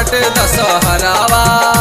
बाटे दशहरावा।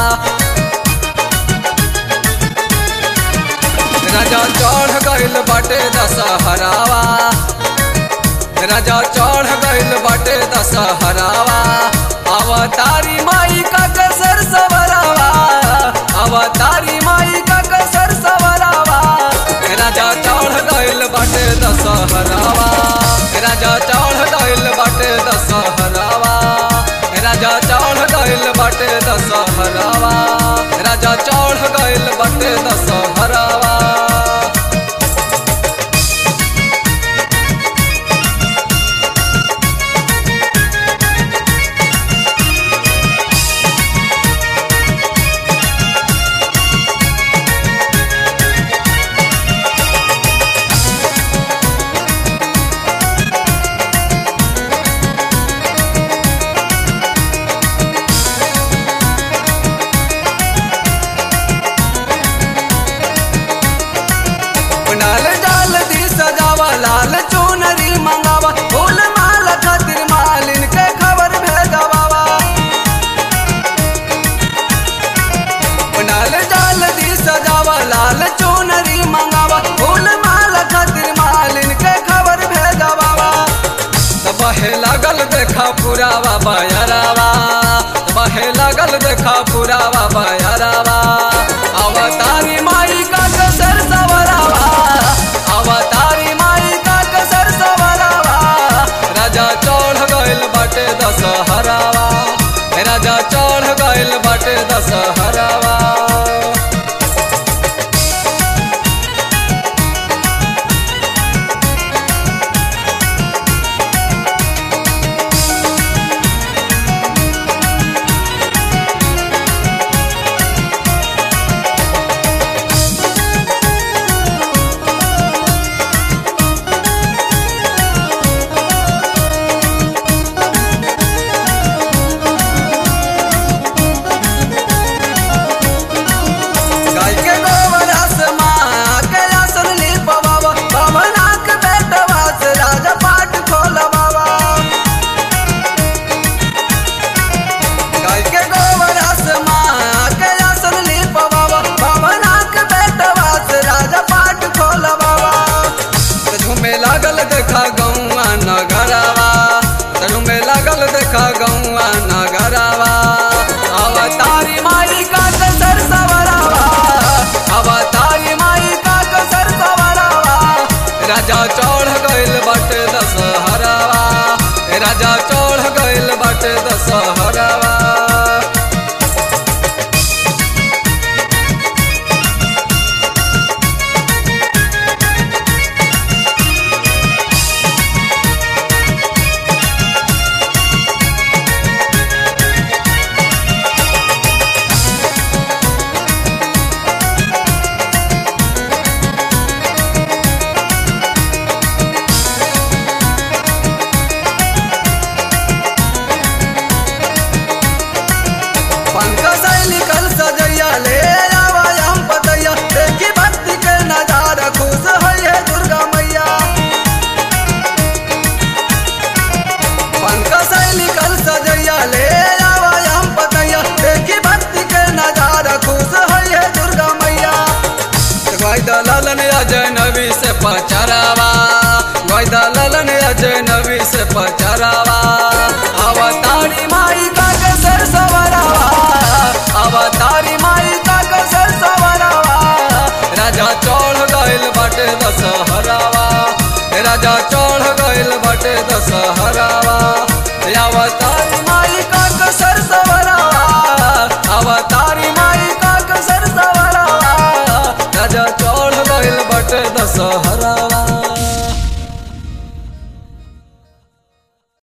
राजा चढ़ गइल बाटे दशहरावा, राजा चढ़ गइल बाटे दशहरावा। अवतारी माई का कसर सवरावा, अवतारी माई का कसर सवरावा। राजा चढ़ गइल बाटे दशहरावा, राजा चढ़ गइल बाटे दशहरावा, राजा चढ़ गइल बाटे दशहरावा, राजा चढ़ गइल बाटे दशहरावा। पंडाल जाल दी सजावा, लाल चुनरी मंगावा, फूल माल खातिर मालिन के खबर भेजवावा। पंडाल जाल दी सजावा, लाल चुनरी मंगावा, फूल माल खातिर मालिन के खबर भेजवावा। बहे लगल देखा पुरावा बयरावा, बहे लगल देखा पुरावा बयरावा। अवतारी माई का कसर सवरावा, अवतारी माई का कसर सवरावा। राजा चढ़ गइल बाटे दशहरावा, राजा चढ़ गइल बाटे दशहरावा। गाय के गोबरा से माँ के आसन लिपवावा, बाभना के बेटवा से राजा पाट खोलवावा। गाय के गोबरा से माँ के आसन लिपवावा, बाभना के बेटवा से राजा पाट खोलवावा। झूमे लागल देखा गौआ नगरावा, झूमे लागल देखा गौआ नगरावा। अवतारी माई का कसर सवरावा, अवतारी माई का कसर सवरावा। राजा चढ़ गइल बाटे दशहरावा, राजा चढ़ गइल बाटे दशहरावा। पंकज निकल सजैया ले आवा हम पतैया, देखी भक्ति के नजारा खुश है दुर्गा मैया। पंकज निकल सजैया ले आवा हम पतैया, देखी भक्ति के नजारा खुश है दुर्गा मैया। गैदा ललन अजनबी से पचरावा, गैदा ललन अजनबी से पचरावा। अवतारी माई का कसर सवरावा, अवतारी माई का कसर सवरावा। राजा चढ़ गइल बाटे दशहरावा, राजा चढ़ गइल बाटे दशहरावा। अवतारी माई का कसर सवरावा, अवतारी माई का कसर सवरावा। राजा चढ़ गइल बाटे दशहरावा।